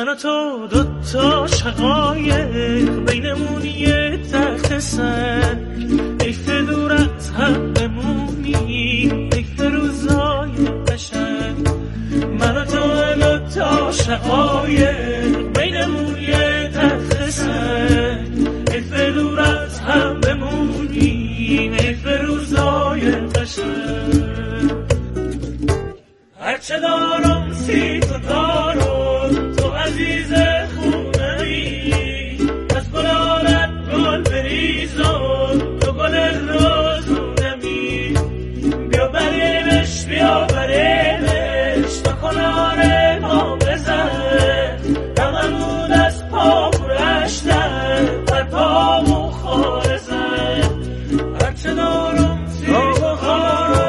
من و تو دوتا شقایق بینمون یه تخت سر حیف دور از هم بمونی حیف روزای قشنگ من و تو دوتا شقایق بینمون یه تخت سر حیف دور از هم بمونی حیف روزای قشنگ هرچه دارم سی تو دارم تو عزیز خونه‌ای از گلارت گل بریزم تو گل روزونمی بیا بریمش تا کنار ما بزن هممون از پا برشتن بر پامون خارزن هرچه دارم سی تو دارم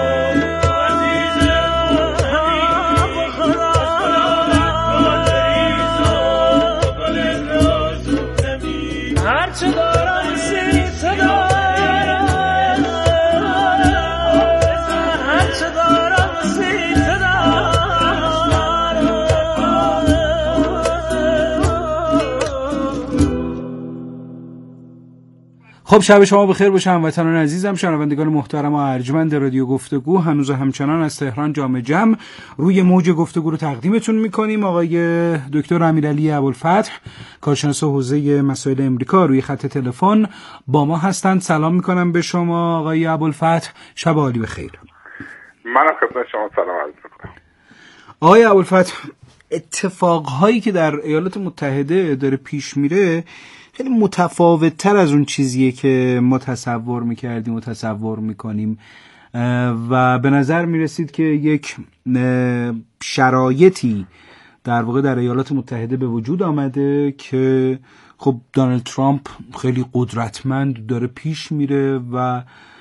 خب شب شما بخیر باشه هموطنان عزیزم، شنوندگان محترم و ارجمند رادیو گفتگو. هنوز همچنان از تهران جام جم روی موج گفتگو رو تقدیمتون میکنیم. آقای دکتر امیرعلی ابوالفتح کارشناس حوزه مسائل امریکا روی خط تلفن با ما هستند. سلام میکنم به شما آقای ابوالفتح، شب عالی بخیر. منم خدمت شما سلام عرض میکنم. آقای ابوالفتح، اتفاقهایی که در ایالات متحده داره پیش میره خیلی متفاوت تر از اون چیزیه که ما تصور میکردیم و تصور میکنیم و به نظر میرسید که یک شرایطی در واقع در ایالات متحده به وجود آمده که خب دونالد ترامپ خیلی قدرتمند داره پیش میره و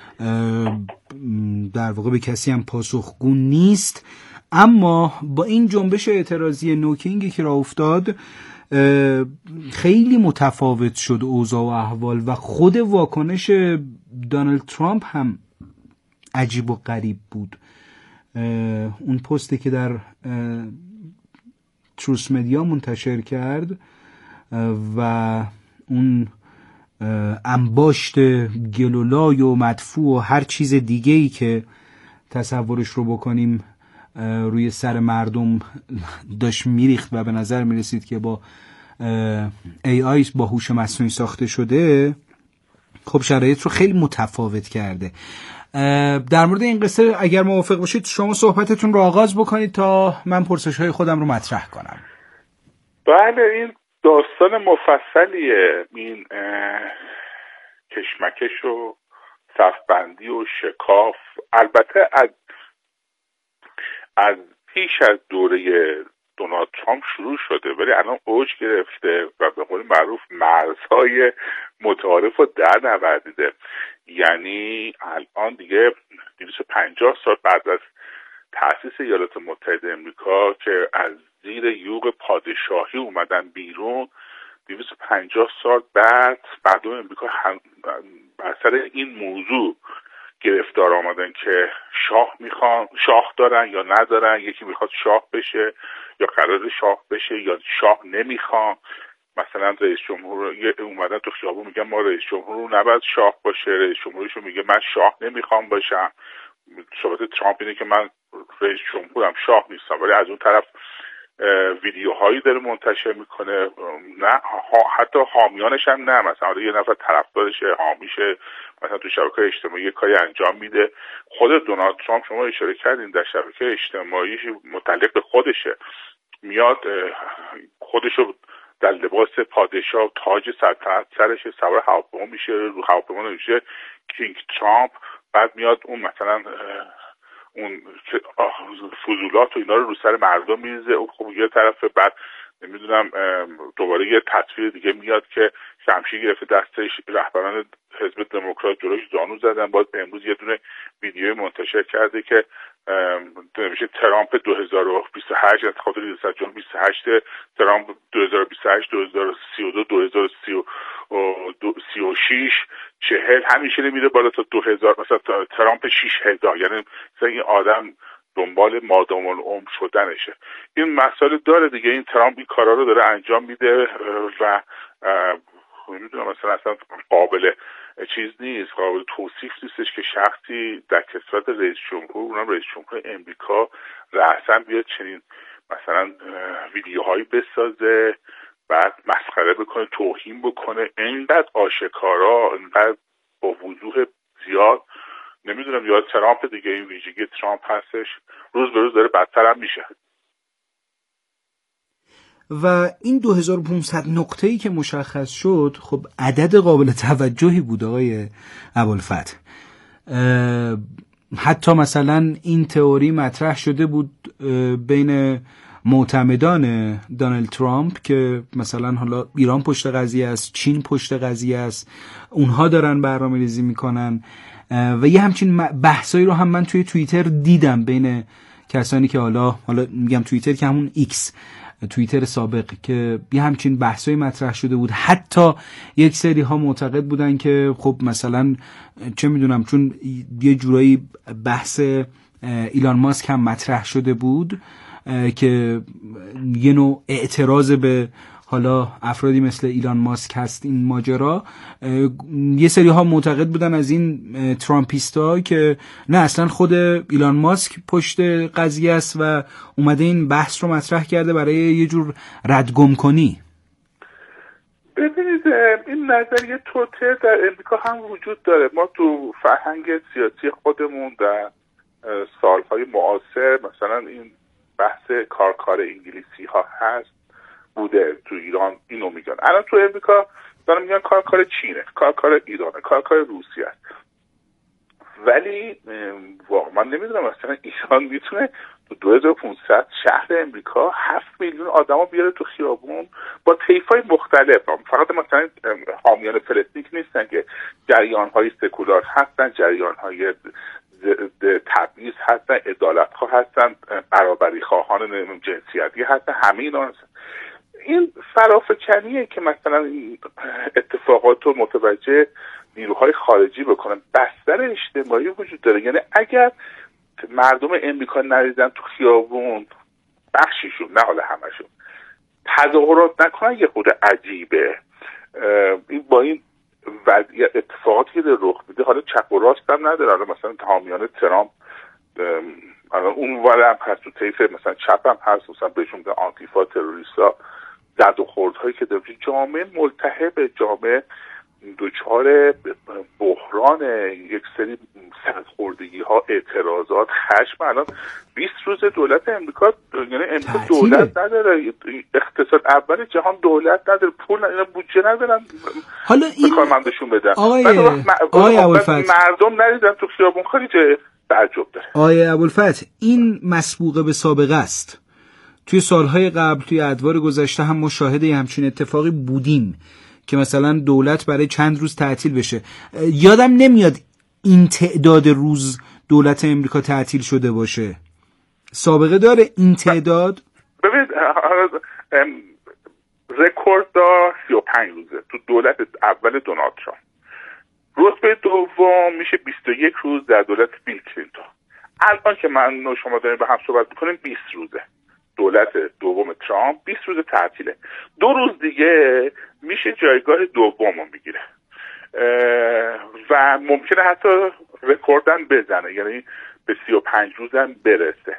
در واقع به کسی هم پاسخگو نیست، اما با این جنبش اعتراضی نوکینگی که راه افتاد خیلی متفاوت شد اوضاع و احوال و خود واکنش دونالد ترامپ هم عجیب و غریب بود. اون پستی که در تروس مدیا منتشر کرد و اون انباشت گلولای و مدفوع و هر چیز دیگه‌ای که تصورش رو بکنیم روی سر مردم داشت میریخت و به نظر میرسید که با AI با هوش مصنوعی ساخته شده، خب شرایط رو خیلی متفاوت کرده. در مورد این قصه اگر موافق باشید شما صحبتتون رو آغاز بکنید تا من پرسش‌های خودم رو مطرح کنم. بله، این داستان مفصلیه، این کشمکش و صفبندی و شکاف. البته از پیش از دوره دونالد ترامپ شروع شده ولی الان اوج گرفته و به قول معروف مرزهای متعارف رو در نوردیده. یعنی الان دیگه 250 سال بعد از تأسیس ایالات متحده امریکا که از زیر یوغ پادشاهی اومدن بیرون، 250 سال بعد مردم امریکا بر سر این موضوع گرفتار آمدن که شاه دارن یا ندارن، یکی میخواد شاه بشه یا قرار شاه بشه یا شاه نمیخوان. مثلا رئیس جمهور اومدن تو خیابون میگن ما رئیس جمهور نباید شاه باشه، رئیس جمهورشون میگه من شاه نمیخوام باشم. صحبت ترامپ اینه که من رئیس جمهورم، شاه نیستم، ولی از اون طرف ویدیوهایی داره منتشر میکنه، نه حتی حامیانش هم نه، مثلا یه نفر طرفدارشه حامیشه مثلا تو شبکه اجتماعی کاری انجام میده. خود دونالد ترامپ شما اشاره کردین در شبکه اجتماعی متعلق به خودشه، میاد خودشو در لباس پادشاه تاج سلطنت سرش سوار هواپیما میشه، رو هواپیما میشه کینگ ترامپ، بعد میاد اون مثلا اون فضولات و اینا رو سر مردم میریزه. خب یه طرف بعد نمیدونم دوباره یه تصویر دیگه میاد که شمشیر گرفته دستش، رهبران حزب دموکرات جلوش زانو زدن. باز امروز یه دونه ویدیو منتشر کرده که نمیشه ترامپ 2028 انتخابات ریاست جمهوری 28 ترامپ 2028 2032 2036 40 همیشه نمیره بالا تا 2000 مثلا ترامپ 6000. یعنی مثلا این آدم دنبال مادام العمر شدنشه. این مسائل داره دیگه. این ترامپ این کارا رو داره انجام میده و نمیدونم مثلا اصلا قابل چیز نیست، قابل توصیف نیستش که شخصی در کسوت رئیس جمهور، اونم رئیس جمهور امریکا، رأساً بیاد چنین مثلا ویدیوهایی بسازه، بعد مسخره بکنه، توهین بکنه، اینقدر آشکارا، اینقدر با وضوح زیاد. نمیدونم، یا ترامپ دیگه، این ویژگی ترامپ هستش، روز به روز داره بدتر هم میشه. و این 2500 نقطه‌ای که مشخص شد، خب عدد قابل توجهی بود آقای ابوالفتح. حتی مثلا این تئوری مطرح شده بود بین معتمدان دونالد ترامپ که مثلا حالا ایران پشت قضیه است، چین پشت قضیه است، اونها دارن برنامه‌ریزی میکنن و یه همچین بحثایی رو هم من توی توییتر دیدم بین کسانی که حالا میگم توییتر که همون ایکس، توییتر سابق، که یه همچین بحثایی مطرح شده بود. حتی یک سری ها معتقد بودن که خب مثلا چه میدونم، چون یه جورایی بحث ایلان ماسک هم مطرح شده بود که یه نوع اعتراض به حالا افرادی مثل ایلان ماسک هست این ماجرا، یه سری ها معتقد بودن از این ترامپیستا که نه، اصلا خود ایلان ماسک پشت قضیه است و اومده این بحث رو مطرح کرده برای یه جور ردگم کنی. ببینید، این نظریه توطئه در امریکا هم وجود داره. ما تو فرهنگ سیاسی خودمون در سالهای معاصر مثلا این بحث کارکار انگلیسی ها هست بوده. تو ایران اینو میگن، الان تو امریکا دارن میگن کارکار چینه، کارکار ایرانه، کارکار روسیه است. ولی واقعا نمیدونم مثلا ایران میتونه تو 2500 شهر امریکا 7 میلیون آدمو بیاره تو خیابون با طیفای مختلف. فقط مثلا حامیان فلسطین نیستن که جریان‌های سکولار هستن، جریان‌های تبعیض هستن، عدالت‌خواه هستن، برابری خواهان جنسیتی هستن، همه اینا هستن. این فرافکنیه که مثلا این اتفاقات رو متوجه نیروهای خارجی بکنن. بستر اجتماعی وجود داره، یعنی اگر مردم امریکا نریزن تو خیابون، بخشیشون، نه حالا همشون، تظاهرات نکنن، یه خود عجیبه. این با این وضعیت اتفاقاتی که رخ میده، حالا چپ و راست هم نداره. حالا مثلا حامیان ترامپ الان اون ورم هست، تو طیف مثلا چپ هم هست، مثلا بهشون میگن آنتیفا، تروریستا، زد و خوردهایی که داره. جامعه ملتهب، جامعه دوچار بحران یک سری سرخوردگی ها، اعتراضات، خشم. الان 20 روز دولت امریکا، یعنی امریکا دولت نداره، اقتصاد اول جهان دولت نداره، پول نداره، بودجه ندارن حالا این کارمندشون بدن. آقای ابوالفتح، مردم نریزن تو خیابون، خیلی تعجب داره. آقای ابوالفتح، این مسبوقه به سابقه است. توی سالهای قبل، توی ادوار گذشته هم مشاهده همچین اتفاقی بودیم که مثلا دولت برای چند روز تعطیل بشه. یادم نمیاد این تعداد روز دولت امریکا تعطیل شده باشه. سابقه داره این تعداد؟ ببینید، رکورد دار 35 روزه تو دولت اول دونالد ترامپ. رتبه دوم میشه 21 روز در دولت بیل کلینتون. الان که من و شما داریم به هم صحبت میکنیم 20 روزه. دولت دوم ترامپ 20 روز تعطیله. 2 روز دیگه میشه جایگاه دومو میگیره و ممکنه حتی رکوردن بزنه، یعنی به 35 روزم برسه.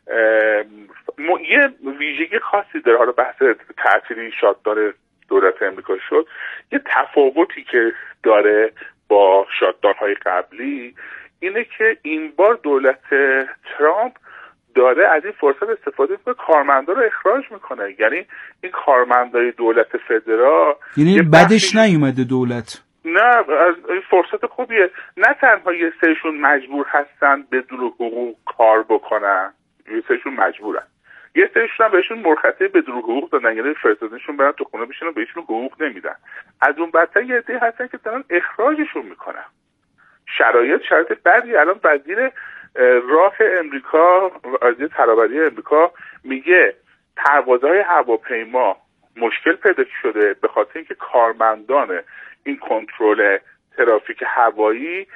یه ویژگی خاصی داره. حالا بحث تعطیلی شاتدان دولت امریکا شد. یه تفاوتی که داره با شاتدان‌های قبلی اینه که این بار دولت ترامپ داره از این فرصت استفاده میکنه، کارمندا رو اخراج میکنه. یعنی این کارمندای دولت فدرال، یعنی بدش نیومده دولت، نه، از این فرصت خوبیه. نه تنها یه سریشون مجبور هستن بدون حقوق کار بکنن، یه سریشون مجبورن، یه سریشون هم بهشون مرخصی بدون حقوق دادن، یعنی فرستادنشون برن تو خونه بشینن، بهشون حقوق نمیدن. از اون بدتر یه عده هستن که دارن اخراجشون میکنن. شرایط بدی. الان وزیر راه امریکا، وزیر ترابری امریکا میگه پروازهای هواپیما مشکل پیدا شده به خاطر اینکه کارمندان این کنترل ترافیک هوایی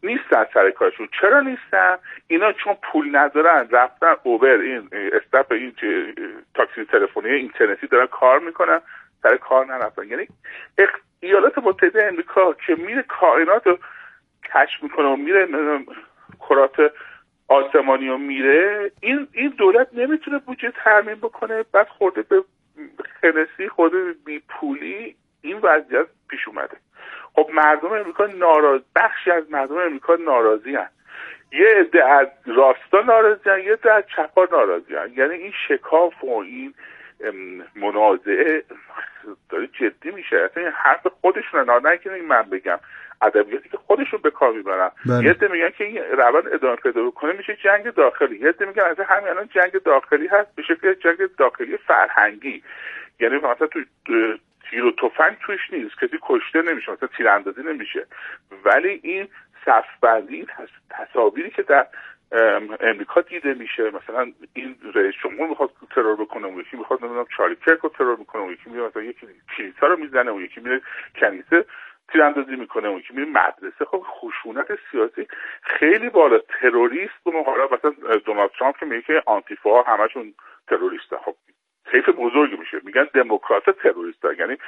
نیستن سر کارشون. چرا نیستن؟ اینا چون پول ندارن رفتن اوبر، این استاپ، این تاکسی تلفنی اینترنتی دارن کار میکنن، سر کار نرفتن. یعنی ایالات متحده آمریکا که میره کائنات رو کشف میکنه و میره کرات آسمانی رو میره، این دولت نمیتونه بودجه تامین بکنه. بعد خورده به خنسی، خورده به بیپولی، این وضعیت پیش اومده. خب مردم امریکا بخشی از مردم امریکا ناراضی هستند. یه عده از راستا ناراضی هستند، یه عده از چپا ناراضی هستند. یعنی این شکاف و این منازعه داره جدی میشه. اصلا این حرف خودشون، نه که من بگم، ادبیاتی که خودشون به کار میبرن. یه عده میگن که این روند ادامه پیدا بکنه میشه جنگ داخلی، یه عده میگن اصلا همین الان جنگ داخلی هست، بشه که جنگ داخلی فرهنگی. یعنی مثلا تو تیر و تفنگ توش نیست، کسی کشته نمیشه، مثلا تیراندازی نمیشه، ولی این صف‌بندی، تصاویری که در امریکا دیده میشه، مثلا این رئیس جمهور میخواد ترور بکنه، اون یکی میخواد نمیدونم چارلی کرک رو ترور میکنه، اون یکی میره مثلا یکی کلیسا رو میزنه، اون یکی میره کنیسه تیراندازی میکنه، اون یکی میره مدرسه. خب خشونت سیاسی خیلی بالا. تروریست و حالا مثلا دونالد ترامپ که میگه که آنتیفا همشون تروریسته. خب حیف بزرگی میشه، میگن دموکرات تروریست ها، یعنی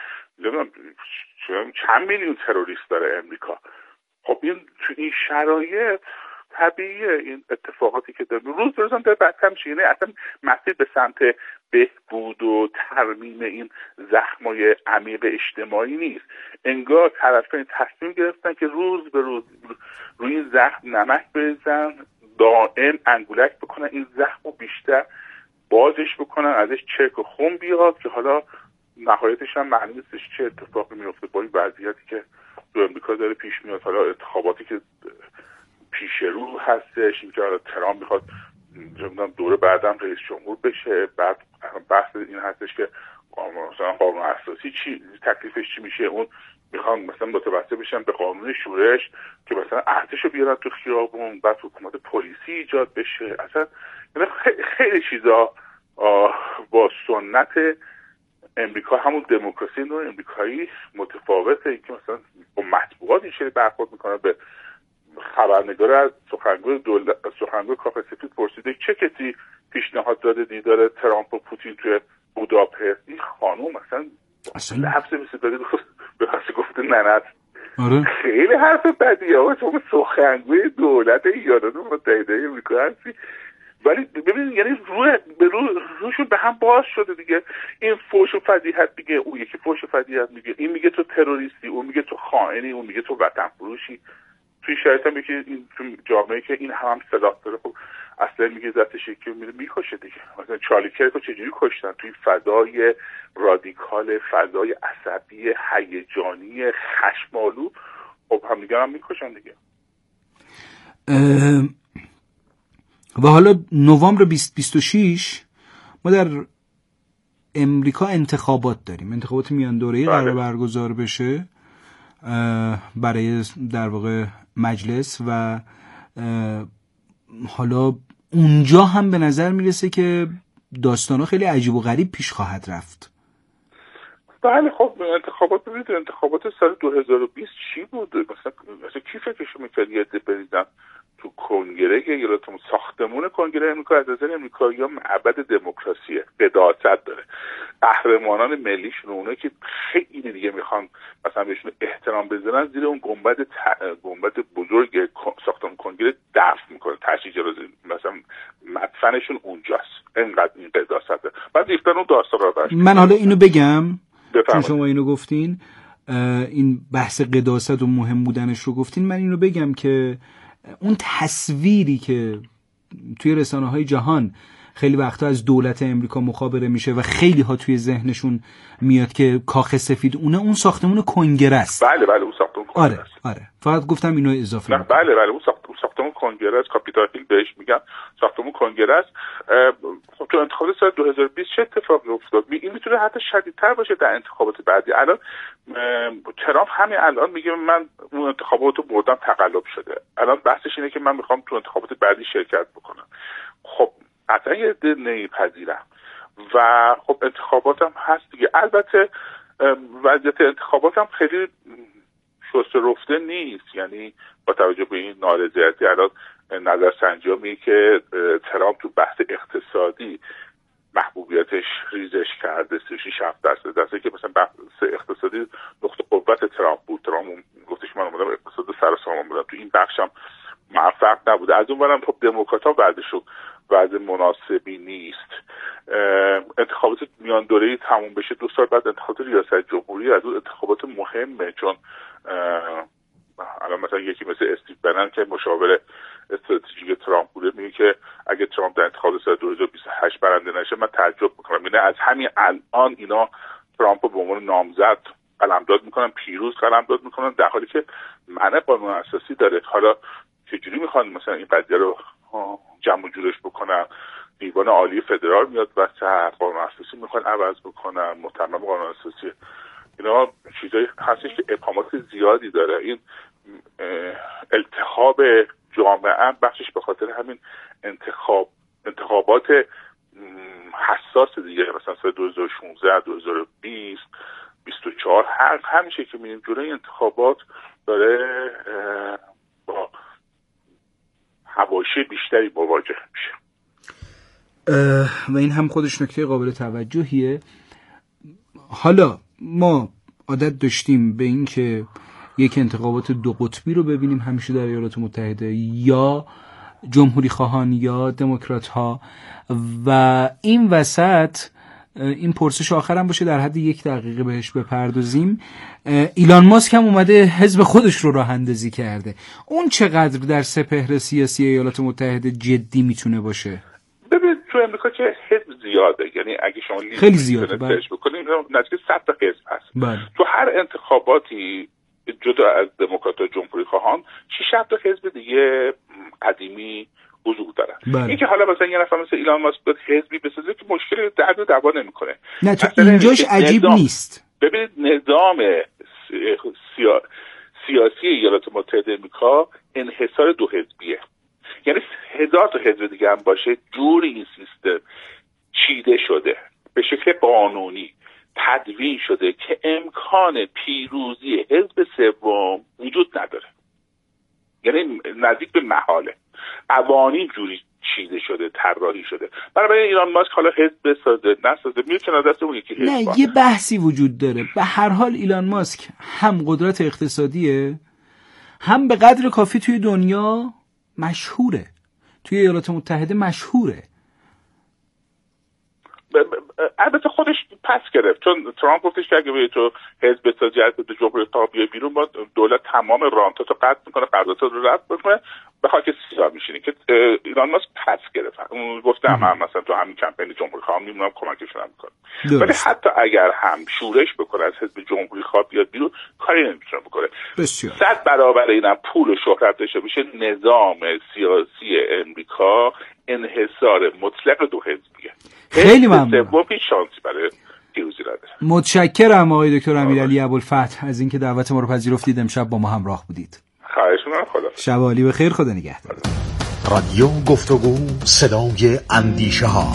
چند میلیون تروریست داره امریکا. خب این تو این شرایط طبیعیه این اتفاقاتی که داره روز به روز هم داره بدتر میشه. یعنی اصلا مسیر به سمت بهبود و ترمیم این زخمای عمیق اجتماعی نیست. انگار طرفین تصمیم گرفتن که روز به روز روی این زخم نمک بریزن، دائم انگولک بکنن، این زخم بیشتر بازش بکنن، ازش چرک و خون بیاد که حالا نهایتش هم معلوم نیستش چه اتفاقی میفته با این وضعیتی که تو امریکا داره پیش میاد. حالا انتخاباتی که پیش رو هستش، اینکه حالا ترامپ میخواد دوره بعدم رئیس جمهور بشه، بعد بحث این هستش که مثلا قانون اساسی چی تکلیفش چی میشه، اون میخوان مثلا متوسط بشن به قانون شورش که مثلا ارتشو بیارن تو خیابون، بعد حکومت پلیسی ایجاد بشه. اصلا خیلی چیزا با سنت امریکا، همون دموکراسی نوع امریکایی متفاوته. اینکه مثلا با مطبوعات این شکلی برخورد میکنه. به خبرنگار از سخنگوی کاخ سفید پرسیده چه کسی پیشنهاد داده دیدار ترامپ و پوتین توی بوداپست. این خانوم مثلا لفظ مثل داده به خاصی گفته ننت. آره. خیلی حرف بدیه ها، چون سخنگوی دولت ایالات متحده امریکا هستی. ولی ببینید یعنی روشون به هم باز شده دیگه. این فوش و فضیحت دیگه، اون یکی فوش و فضیحت میگه، این میگه تو تروریستی، اون میگه تو خائنی، اون میگه تو وطن فروشی. توی شرایط هم که این جامعه که این هم سلاح داره، خب اصلا میگه دستش یکی میره میکشه دیگه. مثلا چارلی کرک رو چجوری کشتن؟ توی فضای رادیکال، فضای عصبی، هیجانی، خشمالو، خب هم دیگه هم میکشن دیگه. و حالا نوامبر 2026 ما در امریکا انتخابات داریم، انتخابات میان دوره‌ای قرار برگزار بشه برای در واقع مجلس و حالا اونجا هم به نظر میرسه که داستانا خیلی عجیب و غریب پیش خواهد رفت. بله خب انتخابات ببینید، انتخابات سال 2020 چی بود؟ مثلا کی فکرشو میکرد یه عده بریزن تو کنگره ایالاتمون؟ ساختمون کنگره امریکا از نظر امریکایی‌ها معبد دموکراسیه، قداست داره. قهرمانان ملیشون، اونایی که خیلی دیگه میخوان مثلا بهشون احترام بذارن، زیر اون گنبد بزرگ ساختمون کنگره دفن میکنه، تشییع مثلا مدفنشون اونجاست. اینقدر این قداست داره. بعد ریختن اون داستان رو برش. من حالا اینو بگم چون شما اینو گفتین، این بحث قداست و مهم بودنش رو گفتین، من اینو بگم که اون تصویری که توی رسانه‌های جهان خیلی وقتا از دولت امریکا مخابره میشه و خیلی ها توی ذهنشون میاد که کاخ سفید اون ساختمون کنگره است. بله اون ساختمون کنگره است. آره فقط گفتم اینو اضافه کنم. بله اون ساختمون کنگره است، کاپیتال هیل بهش میگن، ساختمون کنگره است. خب تو انتخابات سال 2020 چه اتفاقی افتاد؟ این میتونه حتی شدیدتر باشه در انتخابات بعدی. الان ترامپ همین الان میگه من اون انتخاباتو بردم، تقلب شده. الان بحثش اینه که من میخوام تو انتخابات بعدی شرکت بکنم. خب قطعا یه عده نمیپذیرم و خب انتخابات هم هست دیگه. البته وضعیت انتخابات هم خیلی شسته رفته نیست. یعنی با توجه به این نارضایتی الان نظرسنجی‌ها میگه که ترامپ تو بحث اقتصادی محبوبیتش ریزش کرده 36-7%، درسته که مثلا بحث اقتصادی نقطه قوت ترامپ بود. ترامپ گفتش من اومدم اقتصاد سر سامان بدم، تو این بخشم موفق نبوده. از اون برم خب دموکرات‌ها وضعشون وضع مناسبی نیست. انتخابات میان دوره‌ای تموم بشه 2 سال بعد انتخابات ریاست جمهوری، از اون انتخابات مهمه، چون الان مثلا یکی مثل استیو بنن که مشاور استراتژیک ترامپ بوده میگه که اگه ترامپ در انتخابات سال 2028 برنده نشه من تعجب میکنم. یعنی از همین الان اینا ترامپ رو به عنوان نامزد قلمداد میکنن، پیروز قلمداد میکنن، در حالی که معنی قانون اساسی داره. حالا چجوری میخوان مثلا این قضیه رو جمع و جورش بکنن؟ دیوان عالی فدرال میاد وسط، قانون اساسی میخوان عوض بکنن، متمم قانون اساسی. اینا چیزایی هستش که ابهامات زیادی داره. این التهاب جامعه بخشش به خاطر همین انتخابات حساس دیگه، مثلا سال 2016 2020 24 همیشه که میریم جلوی انتخابات داره با حواشی بیشتری مواجه میشه و این هم خودش نکته قابل توجهیه. حالا ما عادت داشتیم به این که یک انتخابات 2 قطبی رو ببینیم همیشه در ایالات متحده، یا جمهوری خواهان یا دموکرات ها، و این وسط این پرسش آخرم باشه در حد 1 دقیقه بهش بپردازیم. ایلان ماسک هم اومده حزب خودش رو راه اندازی کرده. اون چقدر در سپهر سیاسی ایالات متحده جدی میتونه باشه؟ ببینید تو امریکا که حزب زیاده، یعنی اگه شما خیلی زیاده بکنید نزدیک 100 تا حزب هست. بله. تو هر انتخاباتی جدا از دموکرات و جمهوری خواهان 6 تا حزب دیگه قدیمی حضور دارن. بله. این که حالا مثلا یه نفر مثل ایلان ماسک بیاد حزبی بسازه که مشکلی درد و دعوا نمیکنه. نه تو اینجاش عجیب نیست. ببینید نظام سیاسی ایالات متحده آمریکا انحصار 2 حزبیه. یعنی 1000 تا حزب دیگه هم باشه، جوری این سیستم چیده شده به شکل قانونی تدوین شده که امکان پیروزی حزب سوم وجود نداره. یعنی نزدیک به محاله. قوانین جوری چیده شده، طراحی شده. برای ایران ماسک حالا حزب بسازه نسازه میتونه دست اون یکی حزب. نه یه بحثی وجود داره. به هر حال ایلان ماسک هم قدرت اقتصادیه، هم به قدر کافی توی دنیا مشهوره، توی ایالات متحده مشهوره. البته خودش پس گرفت، چون ترامپ گفتش که اگه به تو حزب بسازی از جمهوری خواهان بیای بیرون با دولت تمام رانتاتو قطع میکنه، قراردادات رو رد میکنه، به خاک سیاه میشینی. که ایران ماسک پس گرفت. اون گفته هم مثلا تو همین کمپین جمهوری خواهان میمونم کمکشون میکنم. ولی حتی اگر هم شورش بکنه از حزب جمهوری خواه بیاد بیرون کاری نمیتونه بکنه. 100 برابر اینم پول و شهرت داشته باشه، نظام سیاسی امریکا انحصار مطلق 2 حزبیه. خیلی ممنون. هیچ شانسی برای پیروزی نداره. متشکرم آقای دکتر امیرعلی ابوالفتح از اینکه دعوت ما رو پذیرفتید، امشب با ما همراه بودید. خواهش می‌کنم. خدا شب عالی بخیر. خدا نگهدار. رادیو گفتگو صدای اندیشه ها.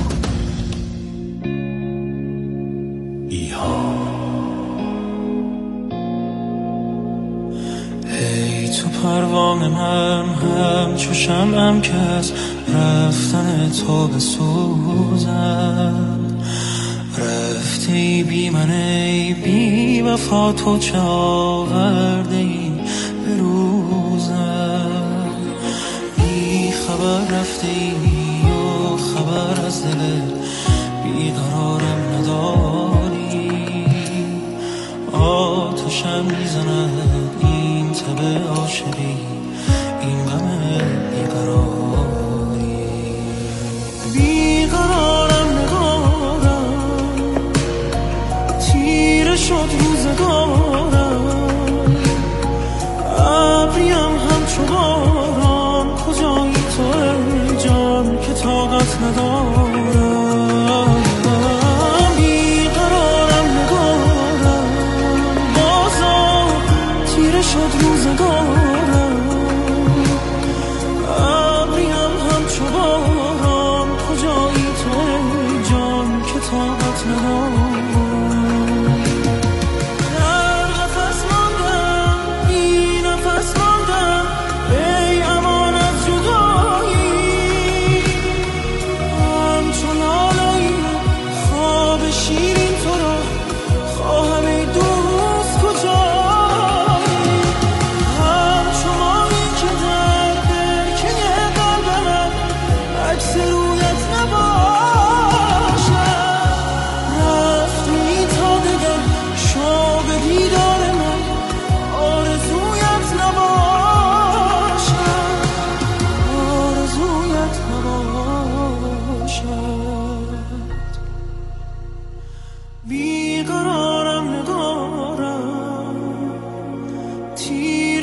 ای تو پروانه من همچو شمعم که از رفتن تو بسوزد، رفتی بی من ای بی وفا، تو چه آورده ای به روزم، بی خبر رفته ای و خبر از دل بیقرارم نداری، آتشم میزند این تب عاشقی، این غم بیقراری، بیقرارم ندارم، تیره شد روزگارم، ابریم همچو باران، کجایی تو ای جان که طاقت ندارم، بیقرارم ندارم، بازم تیره شد روزگارم، ابریم همچو باران، کجایی تو ای جان که طاقت ندارم، در قفس ماندم بی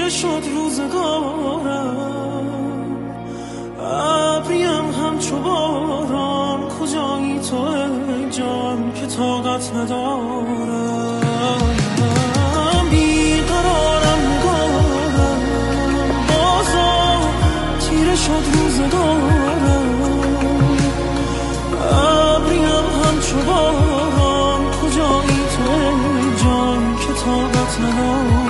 تیره شد روزگارم، ابریم همچو باران، کجایی تو ای جان که طاقت ندارم. بیقرارم نگارم، بازم تیره شد روزگارم، ابریم همچو باران، کجایی تو ای جان که طاقت ندارم.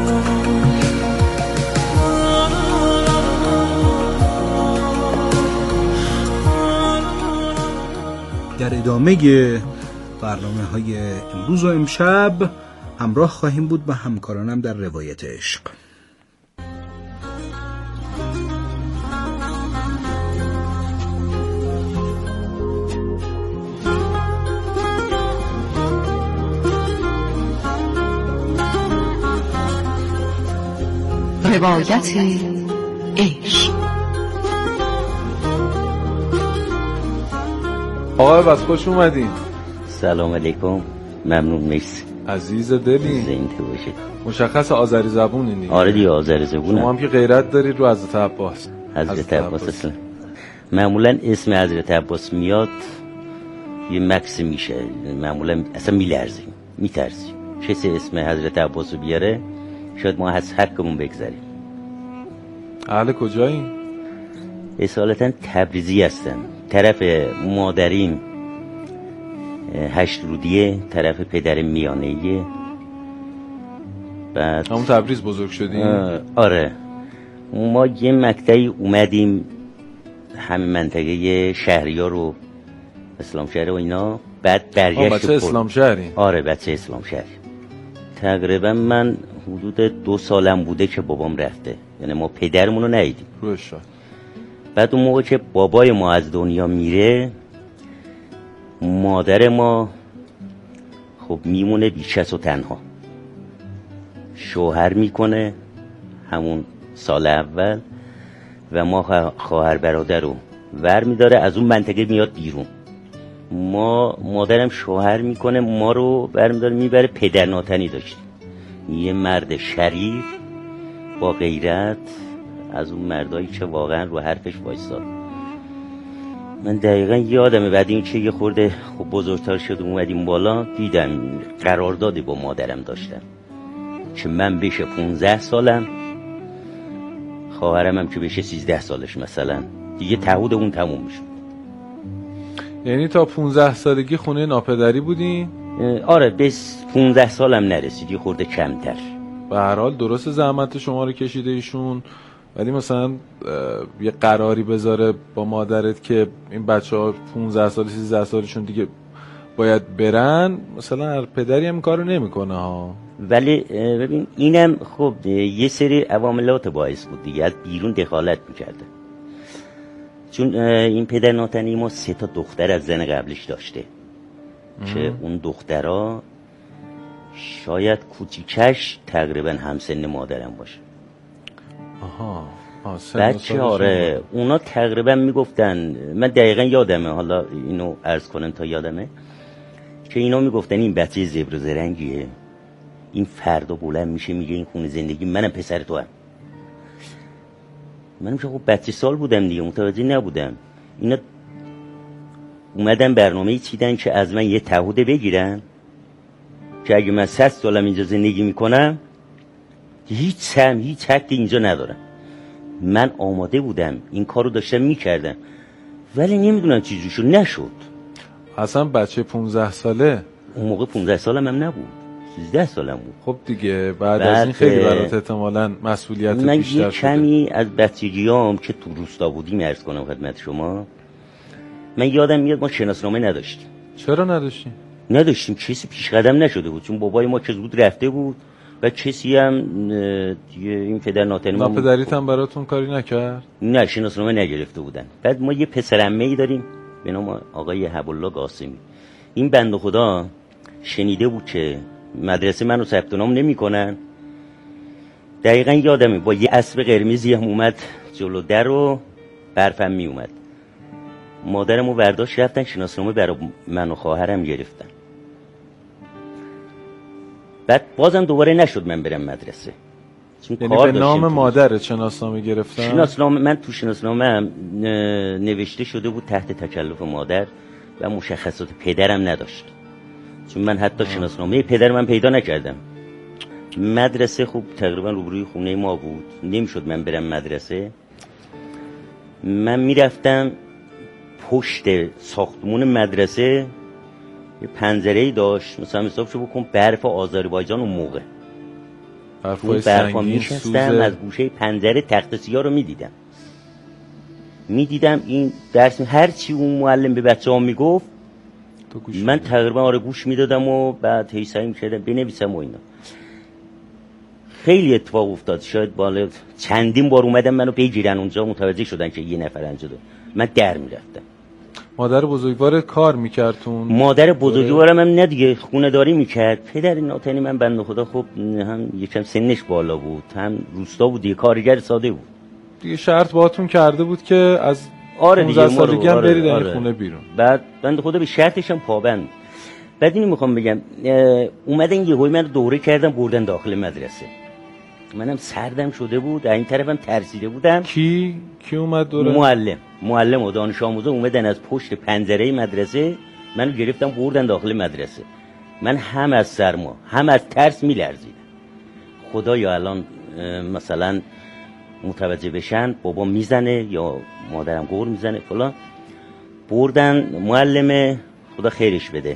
در ادامه برنامه‌های امروز و امشب همراه خواهیم بود با همکارانم در روایت عشق. روایت عشق. آقای بس خوش اومدین. سلام علیکم. ممنون، مرسی. عزیز دلی. زنده باشید. مشخص آذری زبونی دیگه. آره دیگه آذری زبونم. شما هم که غیرت دارید رو حضرت عباس. حضرت عباس اصلا معمولا اسم حضرت عباس میاد یه مکس میشه، معمولا اصلا میلرزیم، میترسیم. کسی اسم حضرت عباس رو بیاره شاید ما از حقمون بگذاریم. اهل کجایی؟ اصالتا تبریزی هستن. طرف مادریم هشت رودیه، طرف پدر میانهیه. بعد همون تبریز بزرگ شدیم؟ آره. ما یه مقطعی اومدیم همین منطقه شهریار و اسلام شهر و اینا، بعد برگشت. بچه اسلام شهری؟ آره بچه اسلام شهری. تقریبا من حدود 2 سالم بوده که بابام رفته، یعنی ما پدرمون رو ندیدیم. روش شد. بعد اون موقع که بابای ما از دنیا میره، مادر ما خب میمونه بیکس و تنها. شوهر میکنه همون سال اول و ما خواهر برادر رو ور میداره، از اون منطقه میاد بیرون. مادرم شوهر میکنه، ما رو ور میداره میبره. پدر ناتنی داشتیم، یه مرد شریف با غیرت، از اون مردایی که واقعا رو حرفش وایساد. من دقیقا یادمه بعد این که یه خورده خب بزرگتر شد اومدیم بالا، دیدم قراردادی با مادرم داشتم که من بشه 15 سالم، خواهرم هم که بشه 13 سالش مثلا، دیگه تعهد اون تموم میشه. یعنی تا 15 سالگی خونه ناپدری بودین؟ آره، بس 15 سالم نرسید، یه خورده کمتر. به هر حال درست زحمت شما رو کشیده ایشون، ولی مثلا یه قراری بذاره با مادرت که این بچه‌ها 15 سال 13 سالشون دیگه باید برن، مثلا هر پدری هم کارو نمیکنه ها. ولی ببین اینم خب یه سری عواملات باعث بود دیگه، از بیرون دخالت میکرده. چون این پدر ناتنی ما 3 تا دختر از زن قبلش داشته که اون دخترها شاید کوچیکش تقریبا همسن مادرم باشه. آها. بچه آره، اونا تقریبا میگفتن، من دقیقا یادمه، حالا اینو عرض کنن تا یادمه، که اینا میگفتن این بچه زبر و زرنگیه، این فردا بلند میشه میگه این خونه زندگی منم پسر تو هم. منم که خب بچه سال بودم دیگه، متوجه نبودم. اینا اومدن برنامه‌ای چیدن که از من یه تعهد بگیرن که اگه من 100 سالم اینجا زندگی میکنم هیچ حقی اینجا ندارم. من آماده بودم، این کارو داشتم میکردم، ولی نمیدونم چی شد، نشد. اصلا بچه 15 ساله؟ اون موقع 15 سالم هم نبود، 13 سالم بود. خب دیگه بعد از این خیلی برات احتمالاً مسئولیت بیشتر شده. من کمی از بچگیام که تو روستا بودیم عرض کنم خدمت شما، من یادم میاد ما شناسنامه نداشتیم. چرا نداشتیم؟ نداشتیم، کسی پیش قدم نشده بود، چون بابای ما که زود رفته بود و کسی هم دیگه این پدر ناتنی ما ناپدریت هم براتون کاری نکرد؟ نه، شناسنامه نگرفته بودن. بعد ما یه پسر عمه‌ای داریم به نام آقای حبیب‌الله قاسمی. این بنده خدا شنیده بود که مدرسه منو ثبت نام نمی‌کنن. دقیقاً یادمه با یه اسب قرمزی هم اومد جلو در و برفم می اومد. مادرمو برداشت رفتن شناسنامه برای من و خواهرم گرفتن. بعد بازم دوباره نشد من برم مدرسه، یعنی به نام مادرت شناسنامه گرفتن؟ شناسنامه من تو شناسنامه هم نوشته شده بود تحت تکلف مادر و مشخصات پدرم نداشت، چون من حتی شناسنامه پدرم من پیدا نکردم. مدرسه خوب تقریبا روبروی خونه ما بود، نمیشد من برم مدرسه. من میرفتم پشت ساختمون مدرسه، یه پنجره‌ای داشت، مثلا حسابشو بکن برف آذربایجان اون موقع، برفای سنگین میشستم از گوشه پنجره تخت سیاه رو میدیدم این درس هر چی اون معلم به بچه‌ها میگفت من تقریبا گوش میدادم و بعد هی سعی می‌کردم بنویسم و اینا. خیلی اتفاق افتاد، شاید بالا چندین بار اومدم منو بگیرن اونجا، متوجه شدن که یه نفر انجا داد، من در میرفتم. مادر بزرگوار کار میکرد اون؟ مادر بزرگوارم هم نه دیگه، خونه داری میکرد. پدر ناتنی من بنده خدا خب هم یکم سنش بالا بود، هم روستا بود دیگه، کارگر ساده بود دیگه. شرط باهاتون کرده بود که از 15 سالگی هم برید این خونه بیرون. بعد بنده خدا به شرطش هم پابند. بعد اینو میخوام بگم، اومدن یهویی من دوره کردن بردن داخل مدرسه، منم سردم شده بود، این طرفم ترسیده بودم. کی اومد دوره؟ معلم و دانش آموزا اومدن از پشت پنجره مدرسه منو گرفتن بردن داخل مدرسه. من هم از سرما هم از ترس میلرزیدم. خدایا الان مثلا متوجه بشن بابا میزنه یا مادرم گور میزنه فلان. بردن معلم خدا خیرش بده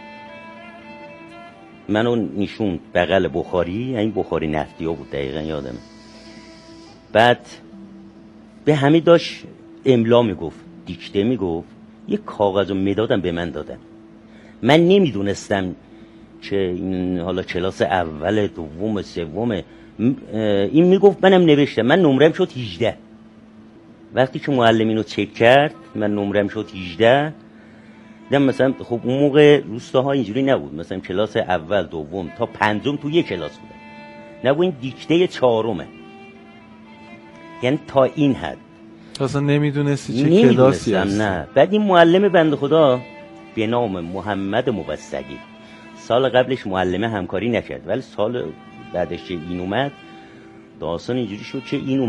منو نشوند بغل بخاری، این بخاری نفتی ها بود دقیقا یادمه. بعد به همین داشت املا میگفت، دیکته میگفت، یه کاغذ و مدادم به من دادن. من نمیدونستم که این حالا کلاس اول دوم سوم، این میگفت، منم نوشتم. من نمرم شد 18. وقتی که معلم اینو چک کرد من نمرم شد 18. دیدم مثلا خب اون موقع روستاها اینجوری نبود، مثلا کلاس اول دوم تا پنجم تو یک کلاس بودن، نبود این دیکته 4، یعنی تا این حد. اصلا نمیدونستی چه کلاسی هست؟ نه. بعد این معلم بنده خدا به نام محمد موثقی، سال قبلش معلمه همکاری نکرد، ولی سال بعدش که این اومد داستان اینجوری شد که این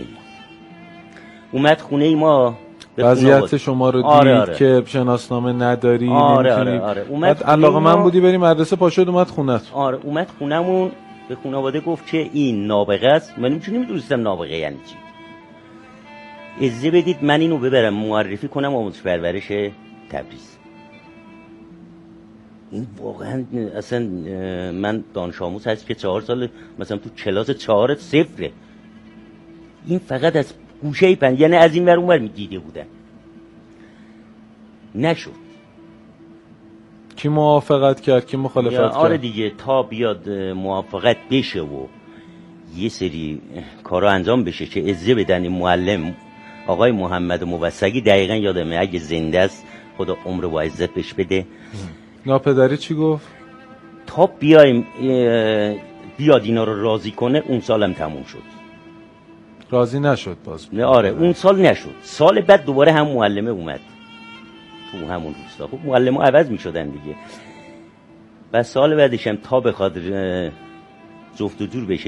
اومد خونه ما وضعیت شما رو دید که شناسنامه نداری. آره. بعد علاقه من بودی بری مدرسه، پاشد اومد خونت. اومد خونمون، به خانواده گفت که این نابغه است. من نمیدونستم نابغه یعنی چی. اجازه بدید من اینو ببرم معرفی کنم آموزش پرورش تبریز. این واقعا اصلا من دانش آموز هست که 4 سال مثلا تو کلاس 4 صفره، این فقط از گوشه پنج، یعنی از این ور اون ور دیده بودن. نشد. کی موافقت کرد کی مخالفت کرد؟ آره دیگه، تا بیاد موافقت بشه و یه سری کارا انجام بشه که اجازه بدن این معلم آقای محمد موثقی، دقیقا یادمه اگه زنده است خدا عمر و عزت بهش بده. ناپدری چی گفت؟ تا بیاد اینا رو راضی کنه. اون سالم تموم شد. راضی نشد باز؟ نه آره اون سال نشد. سال بعد دوباره هم معلمه اومد تو همون روستا. خب معلم ها عوض می شدن دیگه. و سال بعدش هم تا بخواد جفت و جور بشه